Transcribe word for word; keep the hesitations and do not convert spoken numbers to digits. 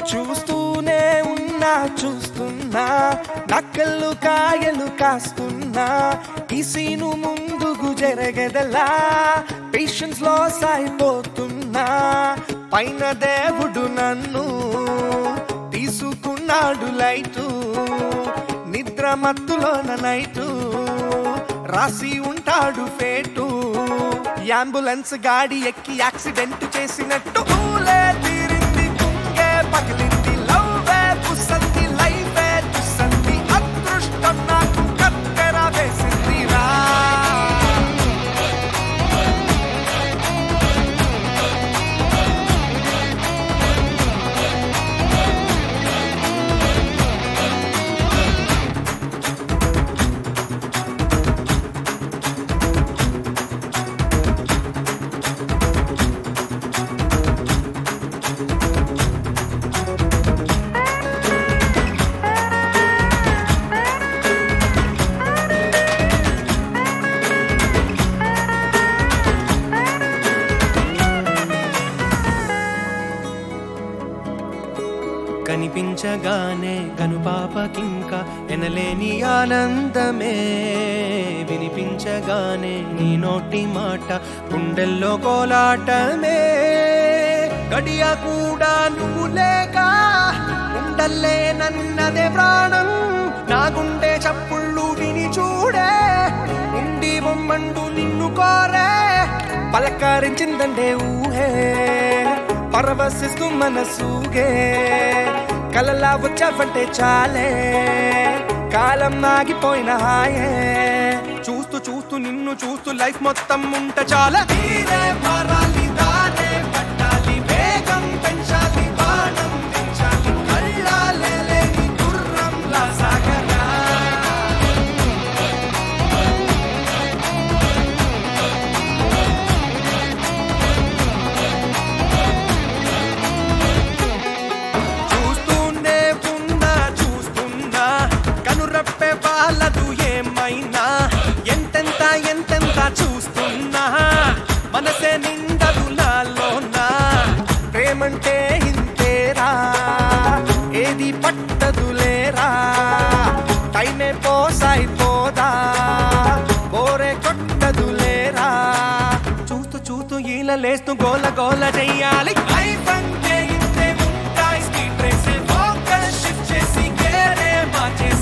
చూస్తూనే ఉన్నా చూస్తున్నా నక్కలు కాయలు కాస్తున్నా ఈ సీను ముందుకు జరగదలా పేషెన్స్ లాస్ అయిపోతున్నా పైన దేవుడు నన్ను తీసుకున్నాడు లైటు నిద్ర మత్తులోన నైటు రాసి ఉంటాడు ఫేటు అంబులెన్స్ గాడి ఎక్కి యాక్సిడెంట్ చేసినట్టు ఊలే తీరింది కుంగే పగిలింది లవ్వే పుసంది లైఫే తుసంది అదృష్టం నాకు కత్తెర వేసింది రా కనిపించగానే కనుపాపకింకా ఎనలేని ఆనందమే వినిపించగానే నీ నోటి మాట గుండెల్లో కోలాటమే గడియ కూడా నువ్వు లేక ఉండలే నన్నదే ప్రాణం నా గుండె చప్పుళ్ళు విని చూడే ఉండి బొమ్మండు నిన్ను కోరే పలకరించిందండే ఊహే పరవశిస్తూ మనసూగే కలలా వచ్చావంటే చాలే కాలం ఆగిపోయిన హాయే చూస్తూ చూస్తూ నిన్ను చూస్తూ లైఫ్ మొత్తం ఉంట చాలా తీరే మారాలి దానే పట్టాలి వేగం పెంచాలి బాణం పెంచాలి కళ్ళాలే లేని గుర్రంలా సాగరా చూస్తూనే ఉన్నా చూస్తున్నా కనురప్పే వాళ్ళదు ఏమైనా ఎంతెంత ఎంతెంత చూస్తున్నా మనసే నిండదు నాలోనా ప్రేమంటే ఇంతేరా ఏది పట్టదులేరా టైమే పోసాయిపోదా బోరే కొట్టదులేరా చూస్తూ చూస్తూ ఈల లేస్తూ గోల గోల చెయ్యాలి లైఫ్ అంటే ఇంతే ఉంటాయి స్పీడ్ రేసే ఫోకస్ షిఫ్ట్ చేసి గేరే మార్చే